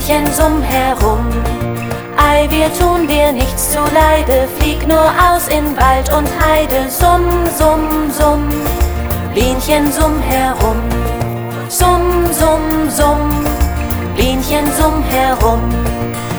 Bienchen, summ herum. Ei, wir tun dir nichts zuleide, flieg nur aus in Wald und Heide. Summ, summ, summ, Bienchen, summ herum. Summ, summ, summ, Bienchen, summ herum.